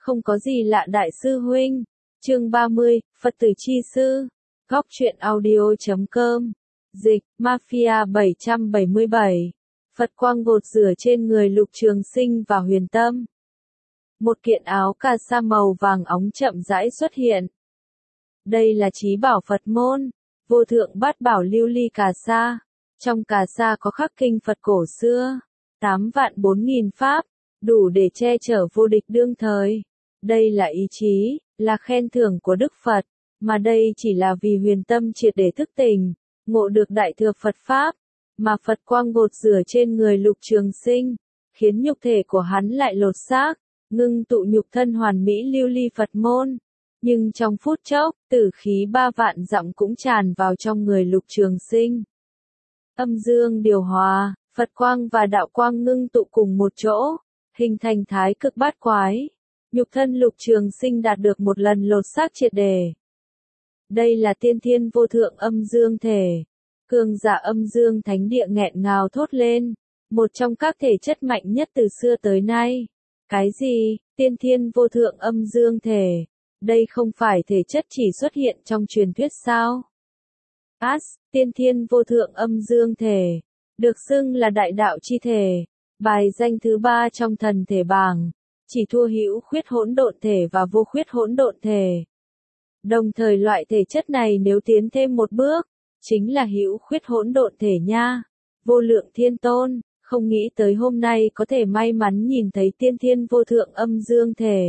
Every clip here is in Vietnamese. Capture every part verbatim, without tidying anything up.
Không có gì lạ đại sư huynh. Chương ba mươi, Phật tử chi sư. Góc truyện audio chấm com. Dịch, Mafia bảy trăm bảy mươi bảy. Phật quang gột rửa trên người Lục Trường Sinh và Huyền Tâm. Một kiện áo cà sa màu vàng óng chậm rãi xuất hiện. Đây là chí bảo Phật môn, vô thượng bát bảo lưu ly cà sa. Trong cà sa có khắc kinh Phật cổ xưa, tám vạn bốn nghìn pháp, đủ để che chở vô địch đương thời. Đây là ý chí, là khen thưởng của Đức Phật, mà đây chỉ là vì Huyền Tâm triệt để thức tỉnh, ngộ được đại thừa Phật Pháp, mà Phật quang gột rửa trên người Lục Trường Sinh, khiến nhục thể của hắn lại lột xác, ngưng tụ nhục thân hoàn mỹ lưu ly Phật môn. Nhưng trong phút chốc, tử khí ba vạn dặm cũng tràn vào trong người Lục Trường Sinh. Âm dương điều hòa, Phật quang và đạo quang ngưng tụ cùng một chỗ, hình thành thái cực bát quái. Nhục thân Lục Trường Sinh đạt được một lần lột xác triệt để. Đây là tiên thiên vô thượng âm dương thể. Cường giả âm dương thánh địa nghẹn ngào thốt lên, một trong các thể chất mạnh nhất từ xưa tới nay. Cái gì, tiên thiên vô thượng âm dương thể? Đây không phải thể chất chỉ xuất hiện trong truyền thuyết sao? As, tiên thiên vô thượng âm dương thể, được xưng là đại đạo chi thể, bài danh thứ ba trong thần thể bảng, chỉ thua hữu khuyết hỗn độn thể và vô khuyết hỗn độn thể. Đồng thời loại thể chất này nếu tiến thêm một bước, chính là hữu khuyết hỗn độn thể nha. Vô lượng thiên tôn, không nghĩ tới hôm nay có thể may mắn nhìn thấy tiên thiên vô thượng âm dương thể.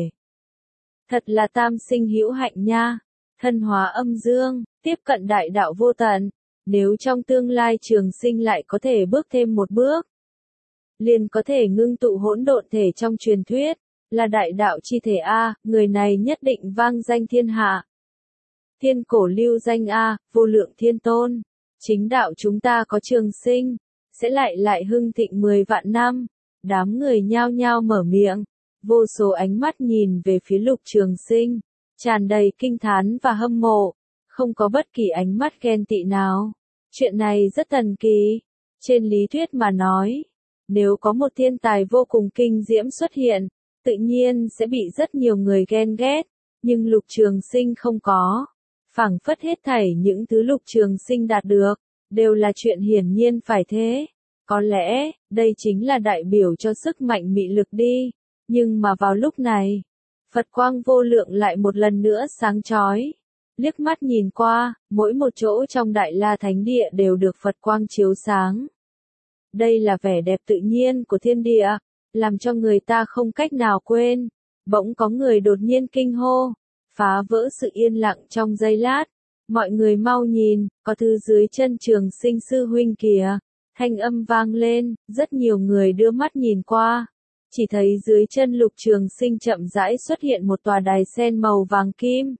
Thật là tam sinh hữu hạnh nha. Thân hóa âm dương, tiếp cận đại đạo vô tận. Nếu trong tương lai Trường Sinh lại có thể bước thêm một bước, liền có thể ngưng tụ hỗn độn thể trong truyền thuyết, là đại đạo chi thể A, người này nhất định vang danh thiên hạ. Thiên cổ lưu danh A, vô lượng thiên tôn. Chính đạo chúng ta có Trường Sinh, sẽ lại lại hưng thịnh mười vạn năm. Đám người nhao nhao mở miệng, vô số ánh mắt nhìn về phía Lục Trường Sinh, tràn đầy kinh thán và hâm mộ, không có bất kỳ ánh mắt ghen tị nào. Chuyện này rất thần kỳ. Trên lý thuyết mà nói, nếu có một thiên tài vô cùng kinh diễm xuất hiện, tự nhiên sẽ bị rất nhiều người ghen ghét, nhưng Lục Trường Sinh không có. Phảng phất hết thảy những thứ Lục Trường Sinh đạt được, đều là chuyện hiển nhiên phải thế. Có lẽ, đây chính là đại biểu cho sức mạnh mị lực đi. Nhưng mà vào lúc này, Phật quang vô lượng lại một lần nữa sáng chói. Liếc mắt nhìn qua, mỗi một chỗ trong Đại La Thánh Địa đều được Phật quang chiếu sáng. Đây là vẻ đẹp tự nhiên của thiên địa, làm cho người ta không cách nào quên. Bỗng có người đột nhiên kinh hô, phá vỡ sự yên lặng trong giây lát. Mọi người mau nhìn, có thứ dưới chân Trường Sinh sư huynh kìa. Thanh âm vang lên, rất nhiều người đưa mắt nhìn qua. Chỉ thấy dưới chân Lục Trường Sinh chậm rãi xuất hiện một tòa đài sen màu vàng kim.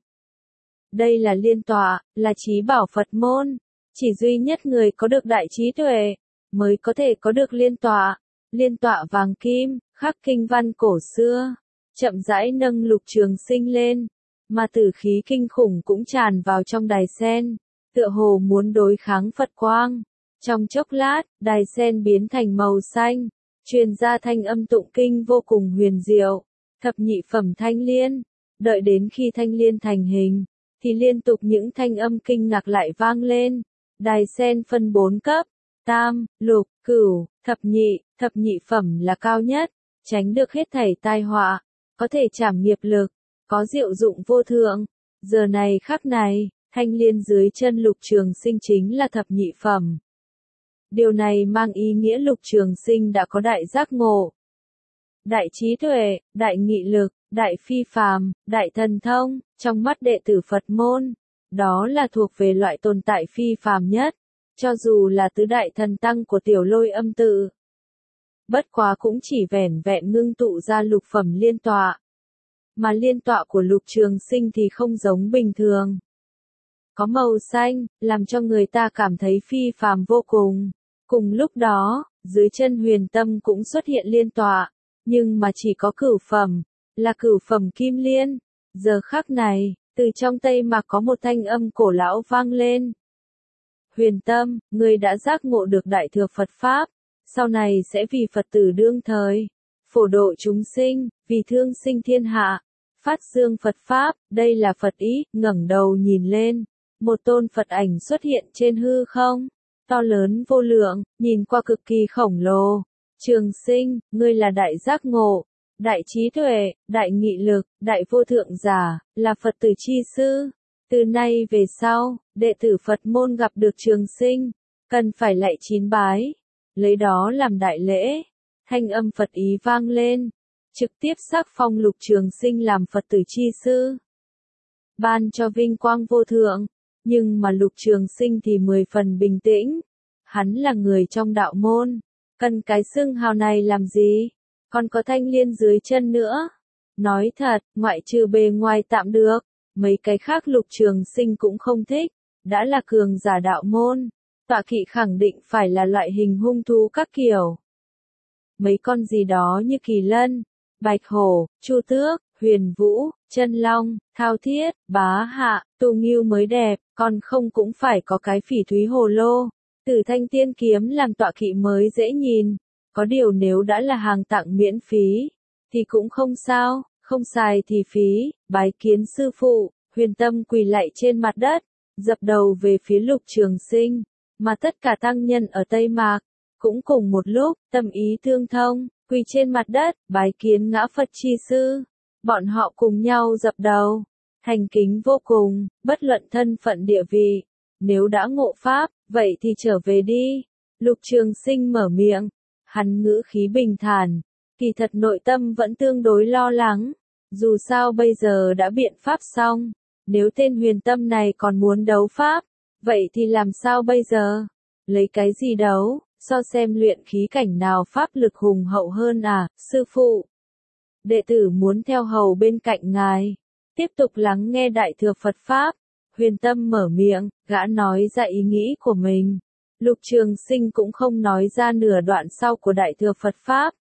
Đây là liên tọa, là chí bảo Phật môn. Chỉ duy nhất người có được đại trí tuệ, mới có thể có được liên tọa. Liên tọa vàng kim, khắc kinh văn cổ xưa, chậm rãi nâng Lục Trường Sinh lên, mà tử khí kinh khủng cũng tràn vào trong đài sen, tựa hồ muốn đối kháng Phật quang. Trong chốc lát, đài sen biến thành màu xanh, truyền ra thanh âm tụng kinh vô cùng huyền diệu, thập nhị phẩm thanh liên. Đợi đến khi thanh liên thành hình, thì liên tục những thanh âm kinh ngạc lại vang lên. Đài sen phân bốn cấp, tam, lục, cửu, thập nhị, thập nhị phẩm là cao nhất, tránh được hết thảy tai họa, có thể trảm nghiệp lực, có diệu dụng vô thượng. Giờ này khắc này, thanh liên dưới chân Lục Trường Sinh chính là thập nhị phẩm. Điều này mang ý nghĩa Lục Trường Sinh đã có đại giác ngộ, đại trí tuệ, đại nghị lực, đại phi phàm, đại thần thông. Trong mắt đệ tử Phật môn, đó là thuộc về loại tồn tại phi phàm nhất, cho dù là tứ đại thần tăng của Tiểu Lôi Âm tự. Bất quá cũng chỉ vẻn vẹn ngưng tụ ra lục phẩm liên tọa. Mà liên tọa của Lục Trường Sinh thì không giống bình thường. Có màu xanh, làm cho người ta cảm thấy phi phàm vô cùng. Cùng lúc đó, dưới chân Huyền Tâm cũng xuất hiện liên tọa, nhưng mà chỉ có cửu phẩm, là cửu phẩm kim liên. Giờ khắc này, từ trong Tây Mạc có một thanh âm cổ lão vang lên. Huyền Tâm, ngươi đã giác ngộ được đại thừa Phật Pháp, sau này sẽ vì Phật tử đương thời, phổ độ chúng sinh, vì thương sinh thiên hạ, Phát dương Phật Pháp, đây là Phật ý, ngẩng đầu nhìn lên. Một tôn Phật ảnh xuất hiện trên hư không, to lớn vô lượng, nhìn qua cực kỳ khổng lồ. Trường Sinh, ngươi là đại giác ngộ, đại trí tuệ, đại nghị lực, đại vô thượng giả, là Phật tử chi sư. Từ nay về sau, đệ tử Phật môn gặp được Trường Sinh, cần phải lạy chín bái, lấy đó làm đại lễ. Thanh âm Phật ý vang lên, trực tiếp sắc phong Lục Trường Sinh làm Phật tử chi sư, ban cho vinh quang vô thượng. Nhưng mà Lục Trường Sinh thì mười phần bình tĩnh, hắn là người trong đạo môn, cần cái xưng hào này làm gì, còn có thanh liên dưới chân nữa. Nói thật, ngoại trừ bề ngoài tạm được, mấy cái khác Lục Trường Sinh cũng không thích, đã là cường giả đạo môn, tọa kỵ khẳng định phải là loại hình hung thú các kiểu. Mấy con gì đó như kỳ lân, bạch hổ, chu tước, huyền vũ, chân long, thao thiết, bá hạ, tu ngưu mới đẹp, còn không cũng phải có cái phỉ thúy hồ lô. Tử thanh tiên kiếm làm tọa kỵ mới dễ nhìn, có điều nếu đã là hàng tặng miễn phí, thì cũng không sao, không xài thì phí. Bái kiến sư phụ, Huyền Tâm quỳ lạy trên mặt đất, dập đầu về phía Lục Trường Sinh, mà tất cả tăng nhân ở Tây Mạc, cũng cùng một lúc, tâm ý tương thông, quỳ trên mặt đất, bái kiến ngã Phật chi sư. Bọn họ cùng nhau dập đầu, thành kính vô cùng, bất luận thân phận địa vị. Nếu đã ngộ Pháp, vậy thì trở về đi. Lục Trường Sinh mở miệng, hắn ngữ khí bình thản, kỳ thật nội tâm vẫn tương đối lo lắng. Dù sao bây giờ đã biện Pháp xong, nếu tên Huyền Tâm này còn muốn đấu Pháp, vậy thì làm sao bây giờ? Lấy cái gì đấu, so xem luyện khí cảnh nào Pháp lực hùng hậu hơn à, sư phụ? Đệ tử muốn theo hầu bên cạnh ngài, tiếp tục lắng nghe Đại Thừa Phật Pháp. Huyền Tâm mở miệng, gã nói ra ý nghĩ của mình. Lục Trường Sinh cũng không nói ra nửa đoạn sau của Đại Thừa Phật Pháp.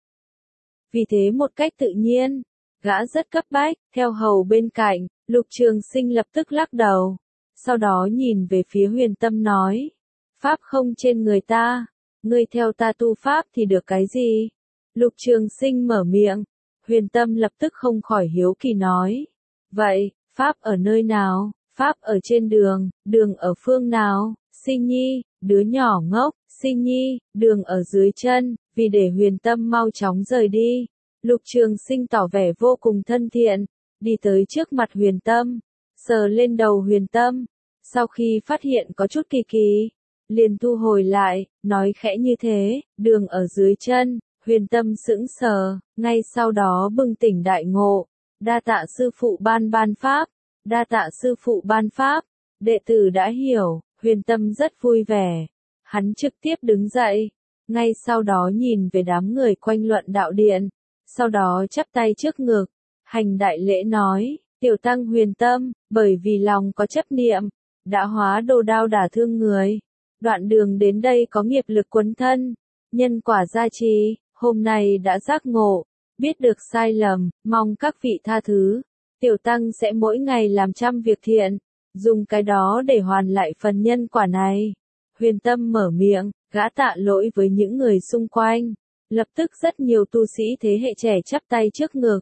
Vì thế một cách tự nhiên, gã rất cấp bách, theo hầu bên cạnh. Lục Trường Sinh lập tức lắc đầu, sau đó nhìn về phía Huyền Tâm nói, Pháp không trên người ta, ngươi theo ta tu Pháp thì được cái gì? Lục Trường Sinh mở miệng, Huyền Tâm lập tức không khỏi hiếu kỳ nói, vậy, Pháp ở nơi nào? Pháp ở trên đường, đường ở phương nào? Sinh Nhi, đứa nhỏ ngốc, Sinh Nhi, đường ở dưới chân. Vì để Huyền Tâm mau chóng rời đi, Lục Trường Sinh tỏ vẻ vô cùng thân thiện, đi tới trước mặt Huyền Tâm, sờ lên đầu Huyền Tâm, sau khi phát hiện có chút kỳ kỳ, liền thu hồi lại, nói khẽ như thế, đường ở dưới chân. Huyền Tâm sững sờ, ngay sau đó bừng tỉnh đại ngộ, đa tạ sư phụ ban ban Pháp, đa tạ sư phụ ban Pháp, đệ tử đã hiểu. Huyền Tâm rất vui vẻ, hắn trực tiếp đứng dậy, ngay sau đó nhìn về đám người quanh luận đạo điện, sau đó chắp tay trước ngực, hành đại lễ nói, tiểu tăng Huyền Tâm, bởi vì lòng có chấp niệm, đã hóa đồ đao đả thương người, đoạn đường đến đây có nghiệp lực quấn thân, nhân quả gia trì, hôm nay đã giác ngộ, biết được sai lầm, mong các vị tha thứ, tiểu tăng sẽ mỗi ngày làm trăm việc thiện, dùng cái đó để hoàn lại phần nhân quả này. Huyền Tâm mở miệng, gã tạ lỗi với những người xung quanh, lập tức rất nhiều tu sĩ thế hệ trẻ chắp tay trước ngực,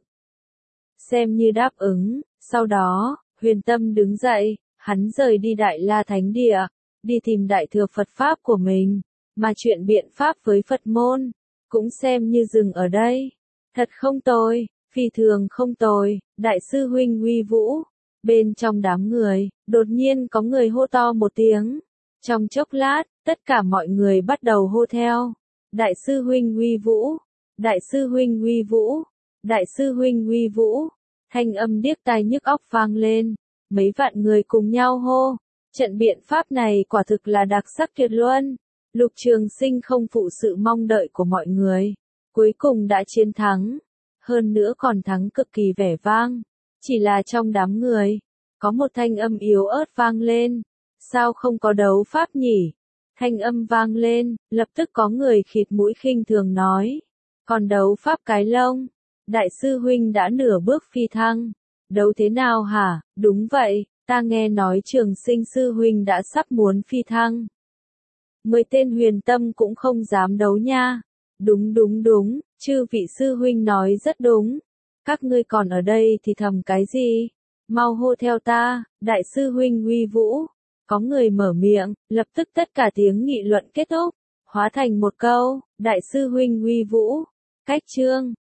xem như đáp ứng. Sau đó, Huyền Tâm đứng dậy, hắn rời đi Đại La Thánh Địa, đi tìm Đại Thừa Phật Pháp của mình, mà chuyện biện pháp với Phật môn, cũng xem như dừng ở đây. Thật không tồi, phi thường không tồi, đại sư huynh uy vũ. Bên trong đám người, đột nhiên có người hô to một tiếng. Trong chốc lát, tất cả mọi người bắt đầu hô theo. Đại sư huynh uy vũ, đại sư huynh uy vũ, đại sư huynh uy vũ. Thanh âm điếc tai nhức óc vang lên, mấy vạn người cùng nhau hô. Trận biện pháp này quả thực là đặc sắc tuyệt luân. Lục Trường Sinh không phụ sự mong đợi của mọi người, cuối cùng đã chiến thắng, hơn nữa còn thắng cực kỳ vẻ vang. Chỉ là trong đám người, có một thanh âm yếu ớt vang lên, sao không có đấu pháp nhỉ? Thanh âm vang lên, lập tức có người khịt mũi khinh thường nói, còn đấu pháp cái lông, đại sư huynh đã nửa bước phi thăng, đấu thế nào hả? Đúng vậy, ta nghe nói Trường Sinh sư huynh đã sắp muốn phi thăng. Mười tên Huyền Tâm cũng không dám đấu nha. Đúng đúng đúng, chư vị sư huynh nói rất đúng. Các ngươi còn ở đây thì thầm cái gì? Mau hô theo ta, đại sư huynh uy vũ. Có người mở miệng, lập tức tất cả tiếng nghị luận kết thúc, hóa thành một câu, đại sư huynh uy vũ. Cách chương